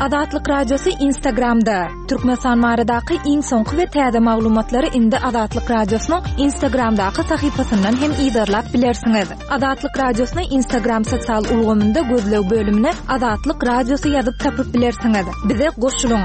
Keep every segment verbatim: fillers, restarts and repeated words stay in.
Adatlyk Radiosu Instagramda. Türkmenistan baradaky iň soňky we täze maglumatlary indi Adatlyk Radiosynyň Instagramdaky sahypasyndan hem ýazarlap bilersiňiz. Adatlyk Radiosynyň Instagram sosial ulgamynda gözlew bölümine Adatlyk Radiosu ýazyp tapyp bilersiňiz. Bize goşulyň.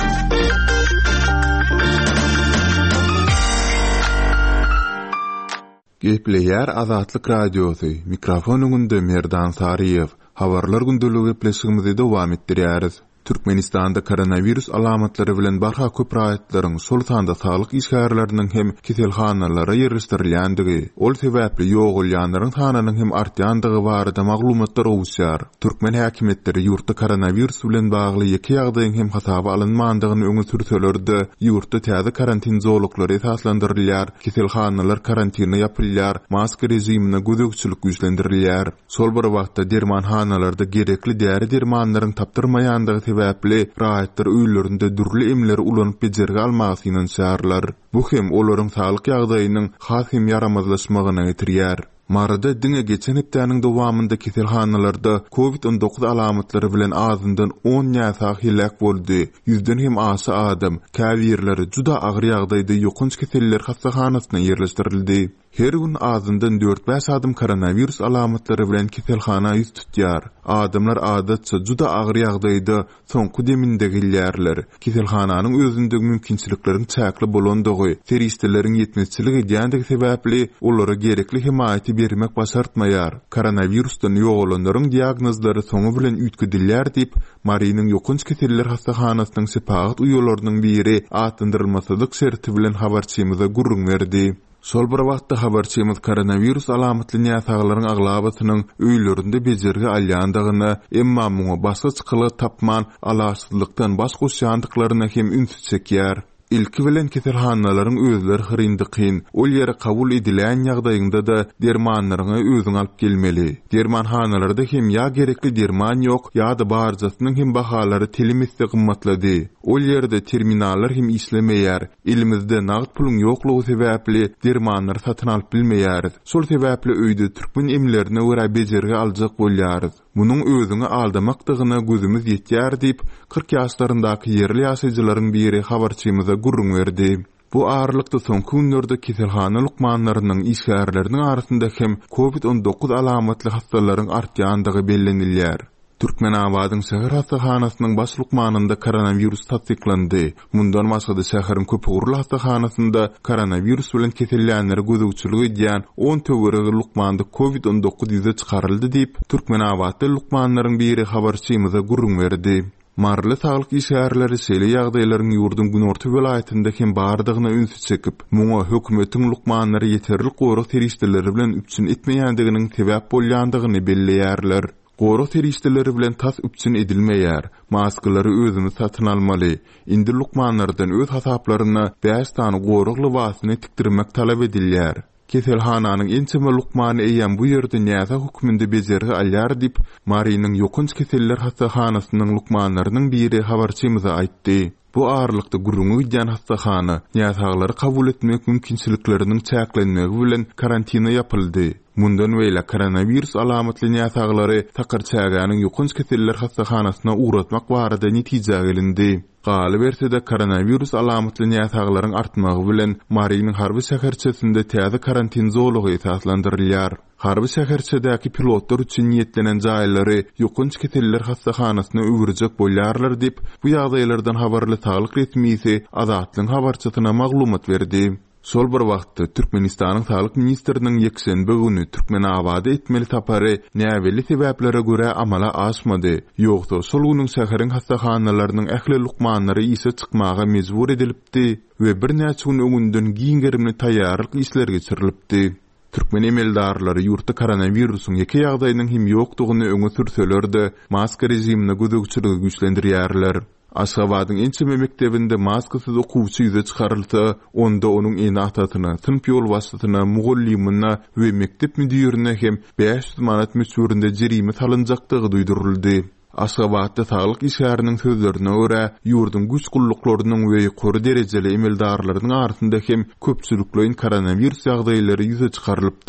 Gepleýär Adatlyk Radiosu. Mikrofonuňda Merdan Sariýew. Habarlar gündöligi gepleşigimizi dowam etdirýäris. Türkmenistanda koronavirus alamatlary bilen barha köp raýatlaryň sol sanda saglyk işgärleriniň hem kiselhanalara ýerleşdirilýändigi, ol sebäpli ýogulýanlaryň sanynyň hem artýandygy barada maglumatlar owuşýar. Türkmen häkimetleri ýurtda koronavirus bilen bagly ýeki ýagdaýyň hem hasaba alynmandygyny öňe sürselerdi. Ýurtda täze karantin zowluklary esaslandyrylýar, kiselhanalar karantina ýapylýar, maska rejimine gözegçilik güýçlendirilýär. Sol bir wagtda dermanhanalarda gerekli däri dermanlaryň tapdyrmaýandygy sebäpli raýatlar öýlerinde dürli emleri ulanyp bejerge almagynyň şaharlar. Bu hem olaryň saglyk ýagdaýynyň has hem yaramazlaşmagyna getirýär. Marada diňe geçen hepdäniň dowamynda kiselhanalarda covid on dokuz alamatlary bilen azyndan on ýasa hilak boldy. Ýüzden hem asy adam, käwirleri juda agyr ýagdaýda ýokunç keseller hastahanasyna ýerleşdirildi. Her gün azyndan dört beş adam koronavirus alamatlary bilen kiselhana ýüz tutýar. Adamlar adatça juda agyr ýagdaýda soňky deminde gelýärler. Kiselhananyň özündäki mümkinçilikleriň çäkli bolandygy, teristleriniň ýetmezçiligi diýendigi sebäpli olara gerekli himayaty bermek başartmaýar. Koronavirusdan ýogulanlaryň diagnozlary soňu bilen üýtgüdilýär diýip Marynyň ýokunç keseller hastahanasynyň sepagat uýalarynyň biri atındyrylmasydyk şerti bilen habarçymyza gurrun berdi. Sol bir wagtda habarçymyz koronavirus alamatly ýasaglaryň aglabasynyň öýlerinde bejerge alýandygyny, emma muňa başga çykyly tapman alaçsızlykdan baş goşýandyklaryna hem ünsüz çekýär. İlki bilen kiselhanalaryň özleri hyryndyqyn, ol ýere kabul edilen ýagdaýynda da dermanlaryňy özüň alyp gelmeli. Dermanhanalarda hem ýa gerekli derman ýok, ýa-da barjasynyň hem bahalary telimizde gymmatlady. Ol ýerde terminallar hem işlemeýär. Elimizde nagd puluň ýoklugy sebäpli dermanlar satyn alyp bilmeýäris. Şol sebäpli öýde türkmen emlerine görä bejerge aljak bolýarys. Munyň özüňi aldamakdygyna gözümiz ýetýär diýip kırk ýaşlaryndaky yerli ýaşaýjylaryň biri habarçymyza gurrun berdi. Bu ağırlykda soňky günlerde kiselhana lukmanlarynyň işgärleriniň arasynda hem covid on dokuz alamatly hastalaryň artýandygy bellenilýär. Türkmenabadyň şäher hastahanasynyň baş lukmanynda koronavirus tasdiklandy. Mundan başga şäheriň köpügürli hastahanasynda koronavirus bilen kesellenleri gözegçilik edýän on töweregi lukmanda covid on dokuz ýüze çykaryldy diýip Türkmenabadda lukmanlaryň biri habarçymyza gurrun berdi. Marly saglyk işgärleri şeýle ýagdaýlaryň ýurdun günorta welaýatynda hem bardygyna ünsüz çekip, muňa hökümetiň lukmanlary ýeterli goruk terişdeleri bilen üpçün etmeýändiginiň sebäp bolýandygyny belleýärler. Goruk terişdeleri bilen tas üpçün edilmeýär. Maskalary özüni satyn almaly. Indi lukmanlardan öz hasaplaryna beş tane goruk lybasyny tikdirmek talap edilýär. Keselhananyň ençeme lukmany eýen bu ýerde näze hukmynda bejerge alýar diýip Marynyň ýokunç keseller hastahanasynyň lukmanlarynyň biri habarçymyza aýtdy. Bu ağırlykda gurrun edýän hastahana ýasaglary kabul etmek mümkinçilikläriniň çäklenmegi bilen karantina ýapyldy. Mundan beýle koronavirus alamatly ýasaglary takir çägäniň ýokunç keseller hastahanasyna uğratmak barada netije gelindi. Galy bersede koronavirus alamatly ýasaglaryň artmagy bilen Marynyň harby şäherçesinde täze karantin zowlugy esaslandyrylýar. Harby şäherçedäki pilotlar üçin niýetlenen jaýlary ýokunç keseller hastahanasyna öwürjek bolýarlar diýip bu ýagdaýlardan habarly saglyk resmisi Azatlyň habarçysyna maglumat berdi. Sol bir wagtda Türkmenistanyň saglyk ministriniň ýekşenbe güni Türkmenabada etmeli tapary näweli sebäplere görä amala aşmady. Ýogsa şol güniň şäheriň hastahanalarynyň ähli lukmanlary ise çykmaga mejbur edilipdi we bir näçe gün öňünden giňgerimli taýýarlyk işleri geçirilipdi. Türkmen emeldarlary ýurtda koronavirusyň ýeki ýagdaýynyň hem ýokdugyny öňe sürselerdi, maska rejimine gözegçiligi güýçlendirýärler. Aşgabatyň ençeme mektebinde maskasyz okuwçy ýüze çykarylsa, onda onuň enatyna, sınıf ýol başlygyna, mugallimine we mektep müdirine hem beş yüz manat meçhurynda jerime salynjakdygy duýduruldy. Aşgabatda saglyk işgäriniň sözlerine görä, ýurdun güç gullyklarynyň we ýokary derejeli emeldarlarynyň arasynda hem köpçüliklerin koronavirus ýagdaýlary ýüze çykarylypdyr.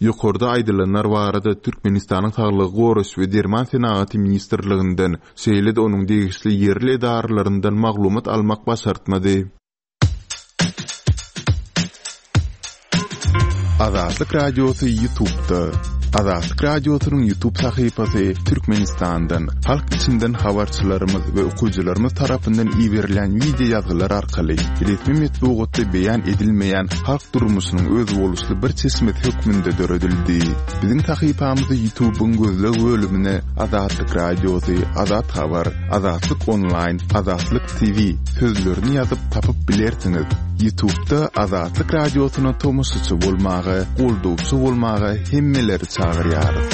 Ýokarda aýdylanlar barada Türkmenistanyň Saglyk Goraş we Derman Senaty ministrliginden şeýle-de onuň degişli ýerli edarlaryndan maglumat almak başartmady. Azatlyk Radiosu YouTube'da. Azatlyk Radiosu'nun YouTube sahypasy Türkmenistandan, halk içinden habarçylarymyz we okuwçylarymyz tarapyndan iýerilen video ýazgylar arkaly resmi metbuatda beýan edilmeýän halk durmuşynyň öz boluşly bir çeşmet hökmünde döredildi. Biziň sahypamyzy YouTube'un gözleg bölümine Azatlyk Radiosu, Azat Habar, Azatlyk Online, Azatlyk T V sözlerini ýazyp tapyp bilersiňiz. YouTube'da Azatlyk Radiosu'na tomoşçy bolmagy, goldawçy bolmagy hemmeleri çağırýarys.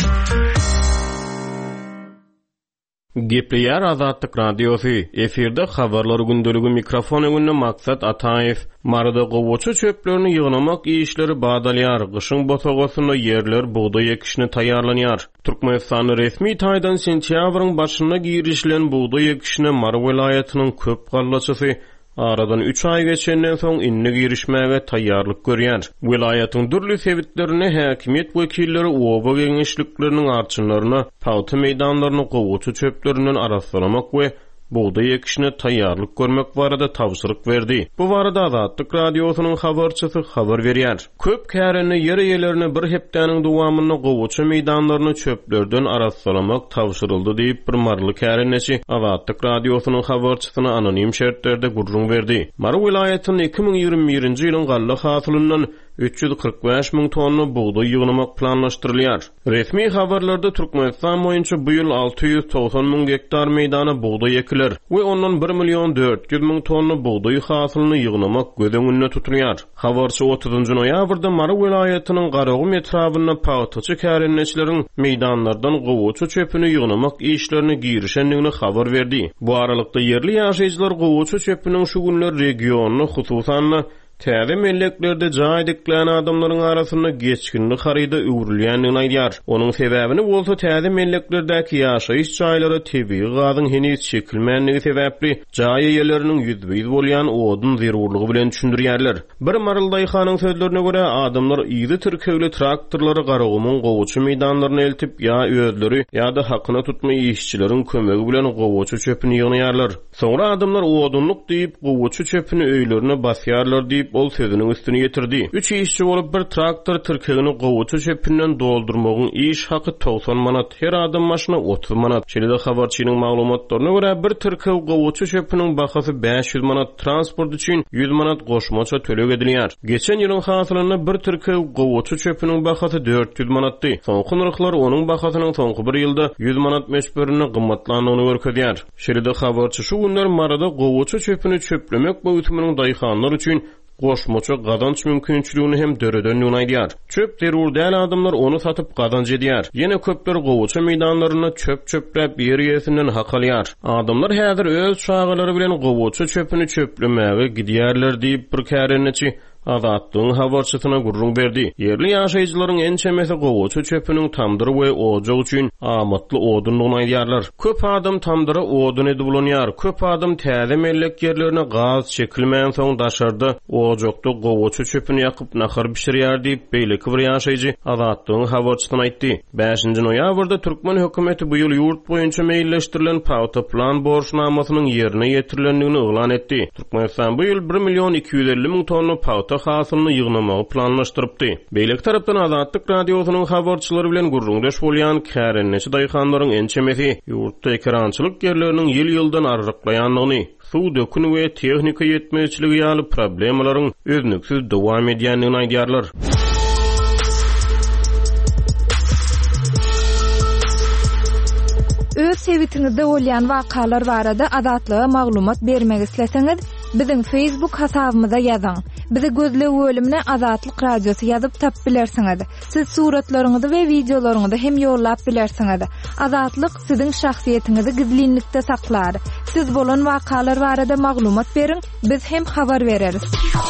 Gepleýär Azatlyk Radiosu. Efirde habarlar gündöligi mikrofon öňünde Maksat Ataýew. Marada gowuçy çöplerini ýygnamak işleri badalýar. Gyşyň botagosyna ýerler buğday ekişine taýýarlanýar. Türkmenistan resmi taýdan sentýabryň başyna girişlen buğday ekişine Mara welaýatynyň köp gallaçysy aradan üç ay geçenden soň inne girişmäge taýýarlyk görýär. Welaýatyň dürli sebitlerine häkimet wekilleri oba geňişlikleriniň arçynlaryna paýta meýdanlaryny gowuçy çöplerinden araslamak we buğday ekişine taýýarlyk görmek barada tawsyryk berdi. Bu barada Azatlyk Radiosu'nun habarçysy habar berýär. Köp käreni ýer eýelerini bir hepdeniň dowamyna gowuçy meýdanlaryny çöplerden araslamak tawsyryldy diýip bir marly kärenesi Azatlyk Radiosu'nun habarçysyna anonim şertlerde gurrun berdi. Mara welaýatynyň iki ming ýigirme birinji ýylyň galla hasylyndan üç yüz kırk beş min tonna buğday ýygnamak planlaşdyrylýar. Resmi habarlarda Türkmenistan boýunça bu ýyl alty ýüz togson min hektar meýdana buğday ekiler we ondan bir milyon dört yüz min tonna buğday hasylyny ýygnamak göz öňünde tutulýar. Habarçy otuzunjy noýabrda Mara welaýatynyň Garagum etrabyna paýtaçy kärenleçleriň meýdanlardan gowuçy çöpüni ýygnamak işlerini girişendigini habar berdi. Bu aralykda ýerli ýaşaýjylar gowuçy çöpüniň şu günler regiony hususan täze melleklerde jaýdyklan adamlaryň arasynda geçkinlik haryda öwrülýändigini aýdýar. Onuň sebäbini bolsa täze melleklerdäki ýaşaýyş jaýlary tebii gazyň heniz çekilmänligi sebäpli jaý ýerleriniň ýüzbeýiz bolýan odun zerurlygy bilen düşündirýärler. Bir Maryldaýhanyň sözlerine görä adamlar ýygy türkegli traktorlary Garagumyň gowuçy meýdanlaryna eltip ýa özleri ýa-da hakyna tutma işçileriň kömegi bilen gowuçy çöpüni ýygnaýarlar. Soňra adamlar odunluk diýip gowuçy çöpüni öýlerine basýarlar diýip ol sözünün üstüne getirdi. Üç işçi olup bir traktor tırkegini gowuçy çöpünden doldurmagyň iş haky togson manat, her adam maşyna otuz manat. Şeýle-de habarçynyň maglumatlaryna görä bir tırkeg gowuçy çöpüniň bahasy beş yüz manat, transport üçin yüz manat goşmaça төлöp edilýär. Geçen ýylyň hasylyna bir tırkeg gowuçy çöpüniň bahasy dört yüz manatdy. Soňky nyrklar onuň bahasynyň soňky bir ýylda yüz manat meşberini gymmatlanýany görkezýär. Şeýle-de habarçy şu günler Marada gowuçy çöpüni çöplemek boýutymynyň daýhanlar üçin goşmaça gazanç mümkinçiligini hem döreden ýonaýdýar. Çöp zerur däl adamlar onu satyp gazanç edýär. Ýene köpler gowuçy meýdanlaryna çöp çöpläp ýer ýesinden hakalýar. Adamlar häzir öz çağalary bilen gowuçy çöpüni çöplemäge gidýärler diýip bir kärençi Azatlyň habarçysyna gurrun berdi. Ýerli ýaşaýjylaryň en çemesi gowuçy çöpüniň tamdyry we ojak üçin amatly odunlygyny aýdýarlar. Köp adam tamdyra odun edip bolanýar. Köp adam täze mellek ýerlerine gaz çekilmän soň daşarda ojakda gowuçy çöpüni ýakyp nahar bişirýär diýip beýleki bir ýaşaýjy Azatlyň habarçysyna aýtdy. beşinji noýabrda Türkmen hökümeti bu ýyl ýurt boýunça meýilleşdirilen paýta plan borçnamasynyň ýerine ýetirilendigini oglan etdi. Türkmenistan bu ýyl bir milyon iki yüz elli min tonna paýta hasylyny ýygnamagy planlaşdyrypdy. Beýlek tarapdan Azatlyk Radiosu'nyň habarçylary bilen gurrundaş bolýan kärenneçi daýhanlaryň ençemesi ýurtda ekrançylyk ýerleriniň ýyl-ýyldan arryklaýanlygyny, suw dökün we tehnika ýetmezçiligi ýaly problemalaryň öznüksiz dowam edýändigini aýdýarlar. Öz sebitiňizde bolýan wakalar barada Azatlyga maglumat bermek isleseňiz, biziň Facebook hasabymyza ýazyň. Bizi gözle bölümine Azatlyk Radiosu ýazyp tap bilersiňiz. Siz suratlaryňyzy we videolaryňyzy hem ýollap bilersiňiz. Azatlyk siziň şahsiýetiňizi gizlinlikde saklar. Siz bolan wakalar barada maglumat beriň, biz hem habar bereriz.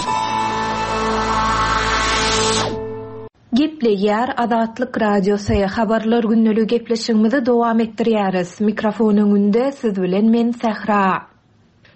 Gepleýär Azatlyk Radiosu habarlar günnüligi gepleşigimizi dowam etdirýäris. Mikrofon öňünde siz bilen men Sahra.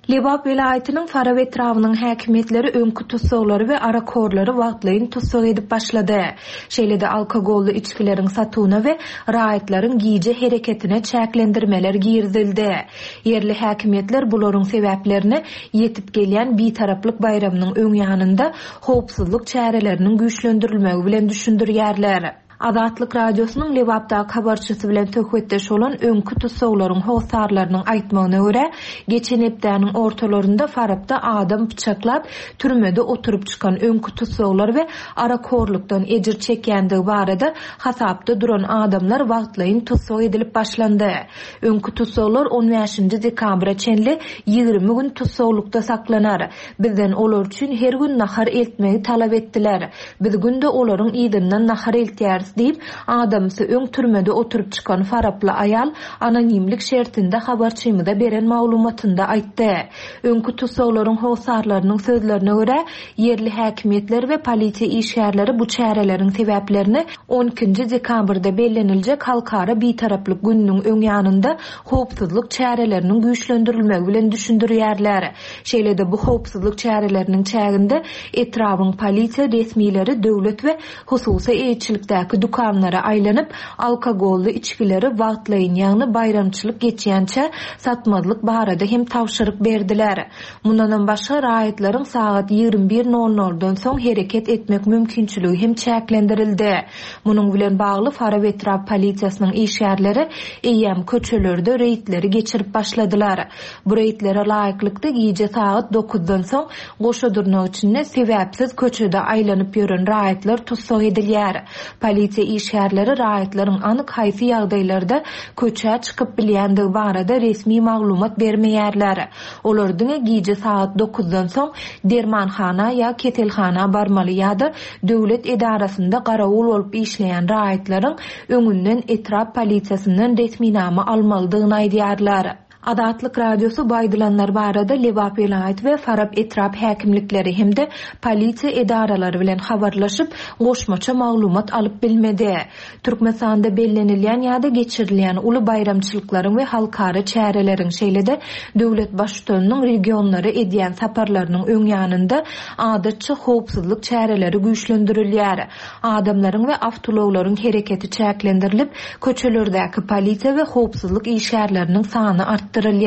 Lebap vilayatynyň Faraw etrawynyň häkimetleri öňkü tutsagları we arakorlary wagtlaýyn tutsag edip başlady. Şeýlede alkogolly içkileriň satywyna we raýatlaryň giýje hereketine çäklendirmeler giýirildi. Yerli häkimetler bularyň sebäplerini yetip gelýän bitaraplyk bayramynyň öň ýanynda howpsuzlyk çäreleriniň güýçlendirilmegi bilen düşündirýärler. Azatlyk radiosynyň Lebapda habarçysy bilen töhwetdeş bolan öňkü tutsaglaryň howsarlarynyň aýtmagyna görä, geçen hepdäniň ortalarynda Farabda adam bıçaklap türmede oturup çykan öňkü tutsaglar we arakorlukdan ejir çekýändigi barada hasapda duran adamlar wagtlaýyn tutsag edilip başlandy. Öňkü tutsaglar on beşinji dekabra çenli ýygrimi gün tutsaglykda saklanar. Bizden olar üçin her gün nahar eltmegi talap etdiler. Biz günde olaryň ýygynyň nahar eltýär diýip adamsy öň türmede oturup çykan Faraply ayal anonimlik şertinde habarçymyda beren maglumatynda aýtdy. Öňkü tutsaglaryň howsarlarynyň sözlerine görä, yerli häkimetler we polisiýa işgärleri bu çäreleriň sebäplerini on ikinji dekabrda bellenilejek halkara bitaraplyk gününiň öň ýanynda howpsuzlyk çäreleriniň güýçlendirilmegi bilen düşündirýärler. Şeýlede bu howpsuzlyk çäreleriniň çäginde etrawyň polisiýa resmiýleri döwlet we hususy eýçilikdäki dukanlara aýlanyp alkogolly içkileri wagtlaýyn ýagny bayramçylyk geçýänçe satmadylyk barada hem tawşyryk berdiler. Mundan başga raýatlaryň saat ýygrimi bir nol noldan soň hereket etmek mümkinçiligi hem çäklendirildi. Munyň bilen bagly Faraw etrap polisiýasynyň işgärleri eýem köçelerde reýtleri geçirip başladylar. Bu reýtlere laýyklykda giýje saat dokuzdan soň goşadurnak üçin sebäpsiz köçede aýlanyp ýören raýatlar tutsag edilýär. Polisiýa işgärleri raýatlaryň anyk haýsy ýagdaýlarda köçe çykyp bilýändigi barada resmi maglumat bermeýärler. Olardyň giýje saat dokuzdan soň dermanhana ýa ketelhana barmaly ýa-da döwlet edarasynda garawul bolup işleýän raýatlaryň öňünden etrap polisiýasynyň resminama almalydygyny aýdýarlar. Azatlyk radiosu baydylanlar barada Lebap vilayat we Farab etrap häkimlikleri hemde polisiýa edaralary bilen habarlaşyp goşmaça maglumat alyp bilmedi. Türkmenistanda bellenilýän ýa-da geçirilýän uly bayramçylyklaryň we halkara çäreleriň şeýlede döwlet başçylarynyň regionlary edýän saparlarynyň öň ýanynda adatça howpsuzlyk çäreleri güýçlendirilýär. Adamlaryň we awtolawlaryň hereketi çäklendirilip, köçelerdäki polisiýa we howpsuzlyk işgärleriniň sany artdy.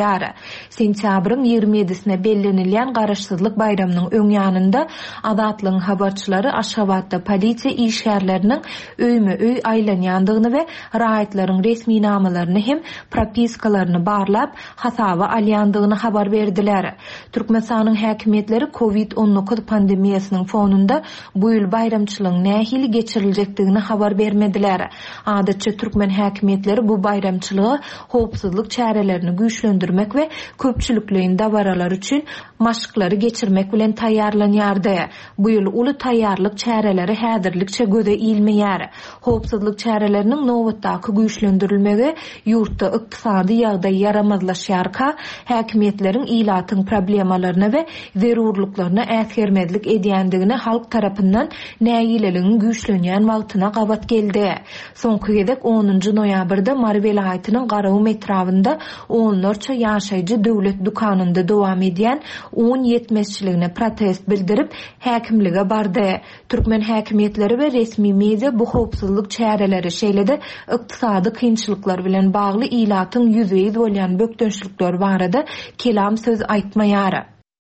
Sentýabryň ýygrimi ýedisine bellenilýän garaşsyzlyk bayramynyň öň ýanynda Azatlyň habarçylary Aşgabatda polisiýa işgärleriniň öýme-öý aýlanýandygyny we raýatlaryň resmi namalaryny hem propiskalaryny barlap hasaba alýandygyny habar berdiler. Türkmenistanyň häkimetleri covid on dokuz pandemiýasynyň fonunda bu ýyl bayramçylygyň nähili geçiriljekdigini habar bermediler. Adatça türkmen häkimetleri bu bayramçylygy howpsuzlyk çärelerini güýçlendirmek we köpçülikliň dabaralar üçin maşyklary geçirmek bilen taýýarlanýardy. Bu ýyl uly taýýarlyk çäreleri häzirlikçe göze ilmeýär. Howpsuzlyk çäreleriniň nowatdaky güýçlendirilmegi ýurtda ykdysady ýagdaý yaramazlaşýarka häkimetleriň ilatyň problemalaryna we zerurlyklaryna äsgermezlik edýändigini halk tarapyndan näýileliginiň güýçlenýän wagtyna gabat geldi. Soňky gezek onunju noýabrda Mary vilayatynyň Garaw etrawynda onlarça ýaşaýjy döwlet dukanynda dowam edýän on ýetmezçiligine protest bildirip häkimlige bardy. Türkmen häkimetleri we resmi media bu howpsuzlyk çäreleri şeýlede ykdysady kynçylyklar bilen bagly ilatyň ýüzüňiz bolýan bökdönçlükler barada kelam söz aýtmaýar.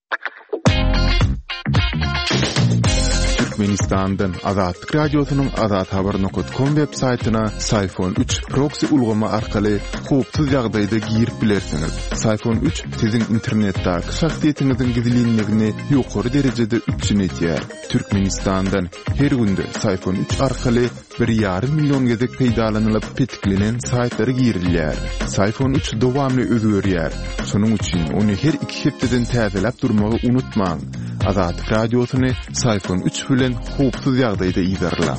Türkmenistandan Azatlyk radiosynyň azat habar nokta com web saýtyna Sayfon üç proxy ulgama arkaly howpsuz ýagdaýda girip bilersiňiz. Sayfon üç siziň internetdäki şahsiýetiňiziň gizliligini ýokary derejede üçinetýär. Türkmenistandan her günde Sayfon üç arkaly bir ýarym million gezek peýdalanylyp petiklenen saýtlary girilýär. Sayfon üç dowamly özgörýär. Şonuň üçin ony her iki hepdeden täzelep durmagy unutmaň. Azatlyk radiosyny Sayfon üç bilen howpsuz ýagdaýda ýygarlar.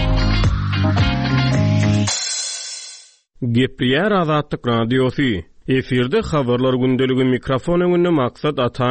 Gepleýär Azatlyk radiosu. Efirde habarlar gündeligi mikrofon öňünde Maksat Ataýew.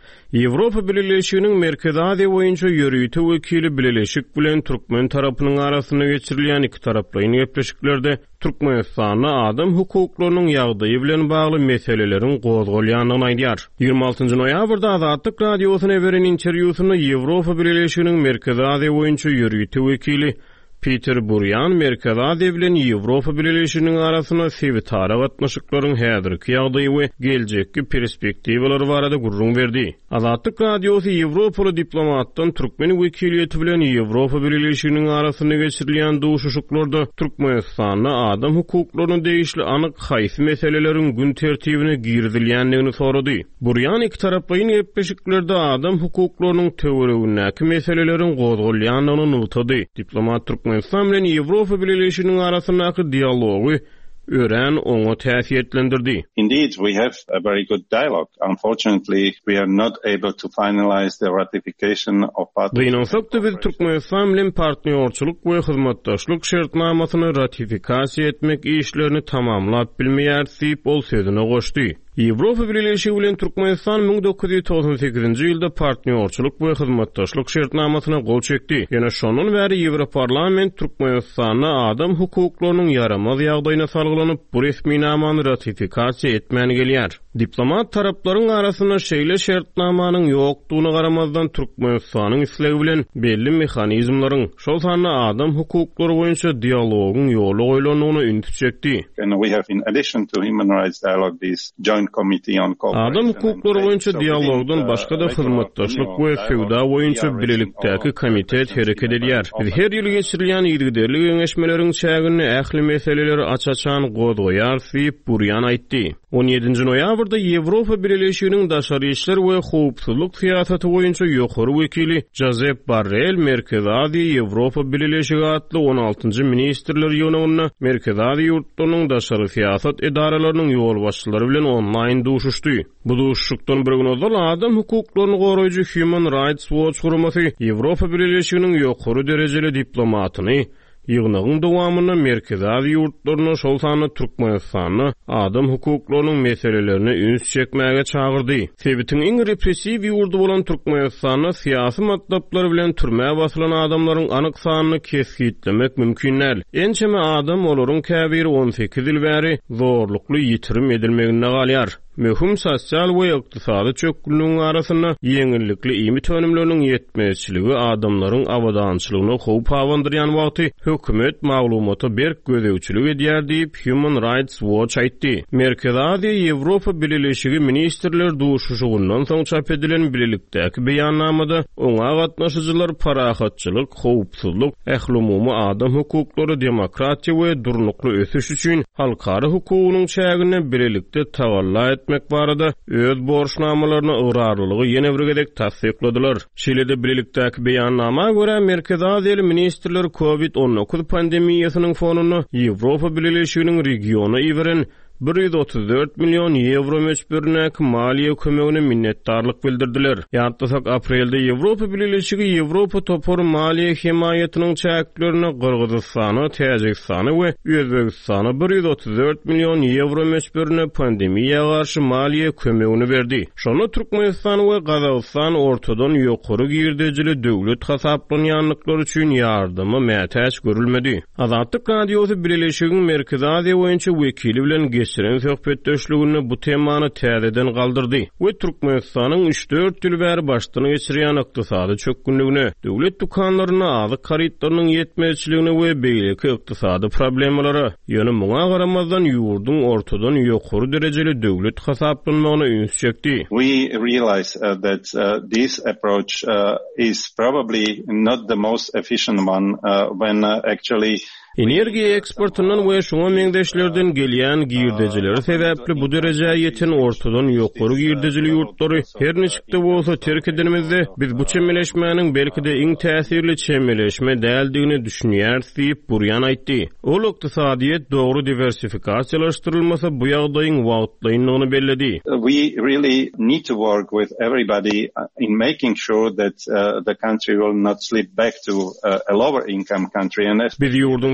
Ýewropa Birleşiginiň Merkezi Aziýa boýunça ýörüýti wekili Birleşik bilen Türkmen tarapynyň arasyna geçirilýän iki taraplaryň gepleşiklerde Türkmenistanyň adam hukuklarynyň ýagdaýy bilen bagly meselelerin gozgalýanyny aýdýar. ýygrima altyncy noýabrda Azatlyk radiosyna beren interwýusyny Ýewropa Birleşiginiň Merkezi Aziýa boýunça ýörüýti wekili Peter Buryan Merkezi Aziýa bilen Ýewropa Birleşiginiň arasyna sebitara gatnaşyklaryň häzirki ýagdaýy we geljekki perspektiwalary barada gurrun berdi. Azatlyk radiosy Ýewropaly diplomatdan Türkmen wekiliýeti bilen Ýewropa Birleşiginiň arasyna geçirilýän duşuşyklarda Türkmenistanyň adam hukuklaryny değişli anyk haýsy meseleleriň gün tertibine girdilýändigini sorady. Buryan iki taraplaryň gepleşiklerde adam hukuklarynyň töweregindäki meselelerin gozgalýanyny nutady. Diplomat Türkmenistan bilen Ýewropa Birleşiginiň arasyndaky dialogy ören oňa täsir etlendirdi. Indeed, we have a very good dialogue. Unfortunately, we are not able to finalize the ratification of partnership. Biz Türkmenistan bilen partnerçilik we hyzmatdaşlyk şertnamasyny ratifikasiýa etmek işlerini tamamlap bilmeýär diýip ol sözüne goşdy. Ýewropa Birleşigi bilen Türkmenistan ming dokuz ýüz toksan sekizinji ýylda partnerçilik we hyzmatdaşlyk şertnamasyna gol çekdi. Ýene şonun bäri Ýewroparlament Türkmenistanyň adam hukuklarynyň yaramaz ýagdaýyna salgylanyp bu resmi namany ratifikasiýa etmäni gelýär. Diplomat taraplaryň arasyna şeýle şertnamanyň ýokdugyna garamazdan Türkmenistanyň islegi bilen belli mehanizmlaryň, şol sanly adam hukuklary boýunça dialogyň ýoly goýulanyny üntüp çekdi. And we have, in addition to human rights dialogue, this joint committee on cooperation. Adam hukuklary boýunça dialogdan başga da hyzmatdaşlyk we sewda boýunça bilelikdäki komitet hereket edýär. Biz her ýyly geçirilýän ýygyderli geňeşmeleriň çägini ähli meseleleri açaçan gozgoýar diýip Buryan aýtdy. on ýedinji noýabrda Ýewropa Birleşiginiň daşary işler we howpsuzlyk siýasaty boýunça ýokary wekili Josep Borrell Merkezi Aziýa Ýewropa Birleşigi atly on altynjy ministrler ýygynyna Merkezi Aziýa ýurtlarynyň daşary siýasat edaralarynyň ýol başçylary bilen online duşuşdy. Bu duşuşykdan bir gün ozal adam hukuklaryny goraýjy Human Rights Watch gurmasy Ýewropa Birleşiginiň ýokary derejeli diplomatyny ýygnagyň dowamyny Merkezi Aziýa ýurtlaryna şol sany Türkmenistanyň adam hukuklarynyň meselelerini üns çekmäge çagyrdy. Sebitiň iň repressiw ýurdu bolan Türkmenistanyň syýasy matlaplary bilen türmäge basylan adamlaryň anyk sanyny kesgitlemek mümkin näl. Ençeme adam olaryň käbiri on sekiz ýyl bäri zorlukly ýitirim edilmegine galýar. Möhüm sosial we ykdysady çökgünlüğün arasyna ýeňillikli ýymit önümleriniň ýetmezçiligi adamlaryň awadançylygyna howp hawandyrýan wagty hökümet maglumaty berk gözegçilik edýär diýip Human Rights Watch aýtdy. Merkezi Aziýa Ýewropa Birleşigi ministrler duşuşygyndan soň çap edilen bilelikdäki beýannamada oňa gatnaşyjylar parahatçylyk, howpsuzlyk, ähli-umumy adam hukuklary, demokratiýa we durnukly ösüş üçin halkara hukugynyň çägine bilelikde tagalla etmek barada öz borçnamalaryny ıgrarlylygy ýene bir gedek tasdikladylar. Şeýle bilelikdäki beýannama görä Merkezi Aziýaly ministrler covid on dokuz pandemiýasynyň fonuny Ýewropa Birleşiginiň regiony iwren bir ýüz otuz dört milyon euro möçbernek maliýe kömegine minnetdarlyk bildirdiler. Ýatdysak aprelde Ýewropa Birleşigi Ýewropa topor maliýe himayatynyň çäklerini Gyrgyzstany, Täjikistany we Özbegistany bir ýüz otuz dört milyon euro möçberine pandemiýaga garşy maliýe kömegini berdi. Şonu Türkmenistan we Gazagystan ortadan ýokary girdejili döwlet hasaplanýanlyklary üçin ýardymy mätäç görülmedi. Azatlyk radiosy Birleşigiň Merkezi Aziýa boýunça wekili bilen geçiren söhbetdeşligini bu temany täzeden galdyrdy we Türkmenistanyň üç dört ýyl bäri başdan geçirýän ykdysady çökgünlügini, döwlet dukanlaryna azyk harytlarynyň ýetmezçiligini we beýleki ykdysady problemlary, ýöne muňa garamazdan ýurdun ortadan ýokary derejeli döwlet hasaplanmagyna üns çekdi. We realize uh, that uh, this approach uh, is probably not the most efficient one uh, when uh, actually Energiýa eksportyndan we şoňa meňdeşlerden gelýän girdejileri sebäpli bu derejäge ýeten ortadan ýokary girdejili ýurtlary her niçikde bolsa terk edilmezde biz bu çemeleşmäniň belki-de iň täsirli çemeleşme däldigini düşünýär diýip Buryan aýtdy. Ol ykdysadyýet dogry diversifikasiýalaşdyrylmasa bu ýagdaýyň wagtlylygyny belledi. We really need to work with everybody in making sure that uh, the country will not slip back to uh, a lower income country. And biz ýurdun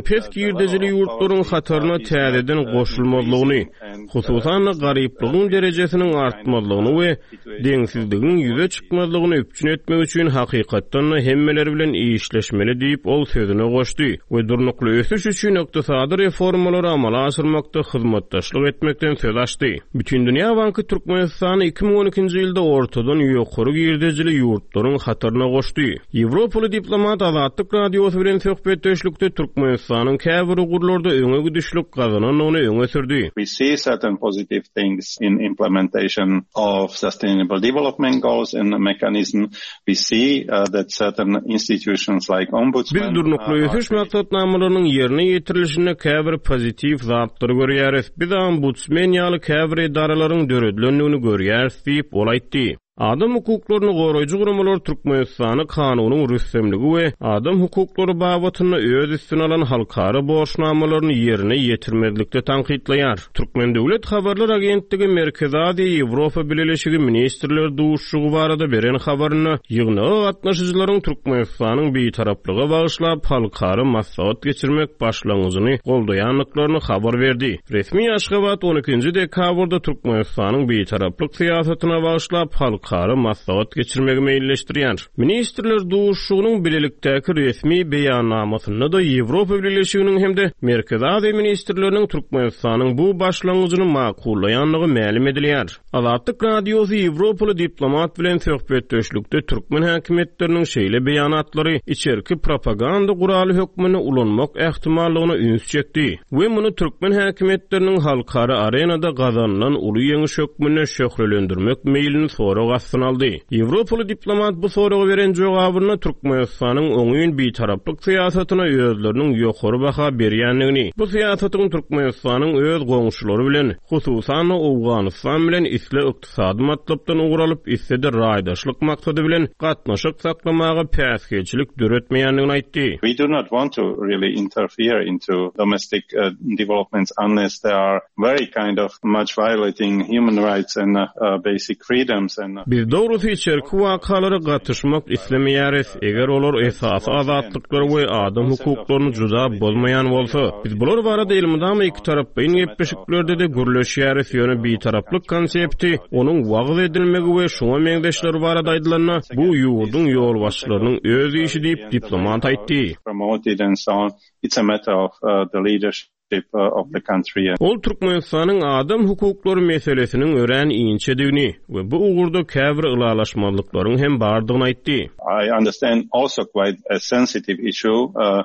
pes girdejili ýurtlaryň hataryna täzeden goşulmalygyny, hususan garyplygyň derejesiniň artmalygyny we deňsizligiň ýüze çykmalygyny öpçün etmek üçin hakykatdan hemmeleri bilen işleşmeli diýip ol sözüne goşdy we durnukly ösüş üçin ykdysady reformalary amala aşyrmakda hyzmatdaşlyk etmekden söz açdy. Bütün dünýä banky Türkmenistany iki ming on ikinji ýylda ortadan ýokary girdejili ýurtlaryň hataryna goşdy. Ýewropaly diplomat Azatlyk radiosy bilen söhbetdeşlikde Türkmenistanyň käbir gurlarda öňe gidişlik gazananyny öňe sürdi. We see certain positive things in implementation of sustainable development goals and the mechanism. We see uh, that certain institutions like ombudsman Biz durnukly ösüş maksatnamalarynyň ýerine ýetirilişine käbir pozitiv zatlary görýäris. Biz ombudsman ýaly käbir edaralaryň döredilenligini görýäris diýip ol aýtdy. Adam hukuklaryny goraýjy guramalar Türkmenistany kanunyň rüstemligi we adam hukuklary babatyny öz üstüne alan halkara borçnamalaryny ýerine ýetirmedlikde tanqidlaýar. Türkmen Döwlet Habarlar Agentligi Merkezadi Ýewropa Birleşigi Ministrler Duşugy barada beren habaryny ýygnaga gatnaşyjylaryň Türkmenistanyň beýtaraplyga bagyşlap halkara maslahat geçirmek başlangyjyny goldaýanlyklaryny habar berdi. Resmi Aşgabat on ikinji dekabrda Türkmenistanyň beýtaraplyk syýasatyna bagyşlap halk Kara maslahat geçirmegi meýilleşdirýär. Ministrler duşugynyň bilelikdäki resmi beýannamasyna da Ýewropa Birleşiginiň hemde Merkezadi ministrleriniň Türkmenistanyň bu başlangyjyny makullaýanlygy ma'lum edilýär. Azatlyk radiosy Ýewropaly diplomat bilen söhbetdeşlikde türkmen häkimetleriniň şeýle beýanatlary içerki propaganda guraly hökmüne ulanmak ähtimallygyna üns çekdi. We muny türkmen häkimetleriniň halkara arenada gazanlan uly ýeňiş hökmüne şöhrelendirmek meýlini sonra aldy. Ýewropaly diplomat bu soraga beren jogabyna Türkmenistanyň öňün beýtaraplyk syýasatyna özleriniň ýokary baha berýänligini, bu syýasatyň Türkmenistanyň öz goňşulary bilen, hususan Awganistan bilen isle ykdysady matlapdan uğralyp isde raýdaşlyk maksady bilen gatnaşyk saklamaga päsgeçilik döretmeýänligini aýtdy. We do not want to really interfere into domestic uh, developments unless they are very kind of much violating human rights and uh, uh, basic freedoms and uh, Biz dogrusu içerki wakalara gatnaşmak islemeýäris. Eger olar esasy azatlyklar we adam hukuklaryny juda bolmaýan bolsa, biz bular barada ilmidama iki tarapyň gepleşiklerde de gürleşýäris ýöne beýtaraplyk konsepti, onuň wagz edilmegi we şoňa meňdeşleri barada aýdylanma bu ýurdun ýol başçylarynyň öz işi diýip diplomat aýtdy. Promoted and so on. It's a matter of uh, the leadership of the country. Ol Türkmenistanyň adam hukuklary meselesiniň ören iňçedigini we bu ugurda käbir ılalaşmalyklaryň hem bardygyny aýtdy. I understand also quite a sensitive issue. Uh,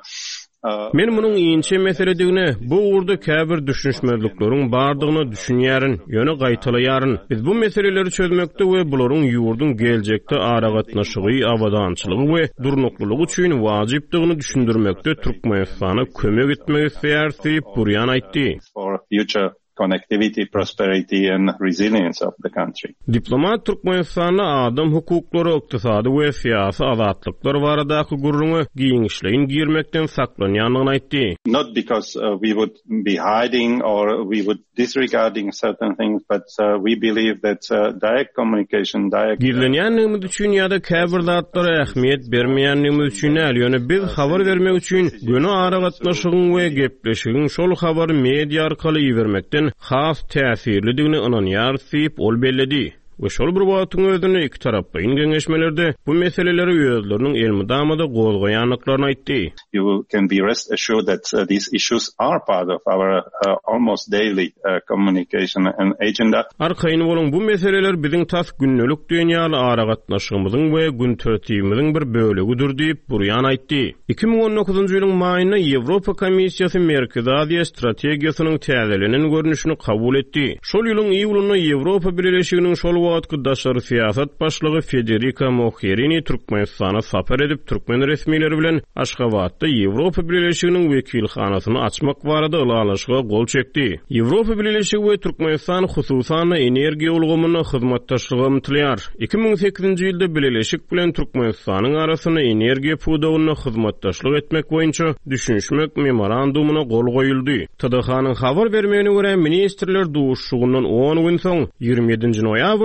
Men munyň iňçe meseledigini, bu ugurda käbir düşünşmezlikleriň bardygyny düşünýärin, ýöne gaýtalaýaryn. Biz bu meseleleri çözmekde we bularyň ýurdun geljekde ara gatnaşygy, awadançylygy we durnuklylygy üçin wajypdygyny düşündirmekde Türkmenistana kömek etmek isleýäris diýip buryan aýtdy. For future connectivity, prosperity and resilience of the country. Diplomat Türkmenistanyň adam hukuklary, ykdysady we syýasy azatlyklar baradaky gurruny giňişleýin girmekden saklanýanlygyny aýtdy. Not because uh, we would be hiding or we would disregarding certain things, but uh, we believe that uh, direct communication, direct Gizlenýänligimiz üçin ýa-da käbir zatlara ähmiýet bermeýänligimiz üçin ýöne biz habar bermek üçin göni ara gatnaşygyň we gepleşigiň şol habary media arkaly ýermekden has täsirlidigini ananýar diýip ol belledi. We şol bir wagtyň özüne iki tarapyň geňeşmelerde bu meseleleri özleriniň elmidamada gozgaýanlyklaryny aýtdy. You can be rest assured that uh, these issues are part of our uh, almost daily uh, communication and agenda. Arkaýyny bolan bu meseleler biziň tas günnelik dünýäli ara gatnaşygymyzyň we gün tertibimiziň bir bölügidir diýip buryan aýtdy. iki ming on dokuzunji ýylyň maýyna Ýewropa Komissiýasy Merkezadi strategiýasynyň täzelenen görnüşini kabul etdi. Şol ýylyň iýulyna Ýewropa Birleşiginiň şol wagtky daşary syýasat başlygy Federica Mogherini Türkmenistana sapar edip türkmen resmiýetleri bilen Aşgabatda Ýewropa Birleşiginiň wekilhanasyny açmak barada ulalaşyga gol çekdi. Ýewropa Birleşigi we Türkmenistan hususan energiýa ulgamyna hyzmatdaşlygy umtylýar. iki ming sekizinji ýylda Birleşik bilen Türkmenistanyň arasyna energiýa pudawyna hyzmatdaşlyk etmek boýunça düşünşmek memorandumuna gol goýuldy. T D H-nyň habar bermegine görä ministrler duşugundan on gün soň ýygrimi ýedinji noýabr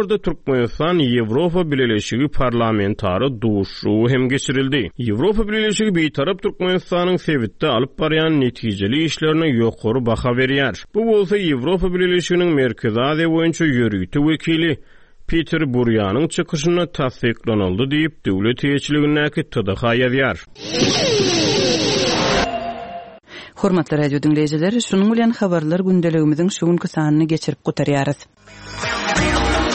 ýerde Türkmenistan Ýewropa Birleşigi parlamentary duşu hem geçirildi. Ýewropa Birleşigi beýtarap Türkmenistanyň sebitde alyp barýan netijeli işlerine ýokary baha berýär. Bu bolsa Ýewropa Birleşiginiň Merkezi Aziýa boýunça ýörüýti wekili Peter Burýanyň çykyşyna tasdiklanyldy diýip döwlet ýeçiligindäki T D H ýazýar. Hormatly radio dinleýijiler, şunuň bilen habarlar gündeligimiziň şu günkü sanyny geçirip gutarýarys.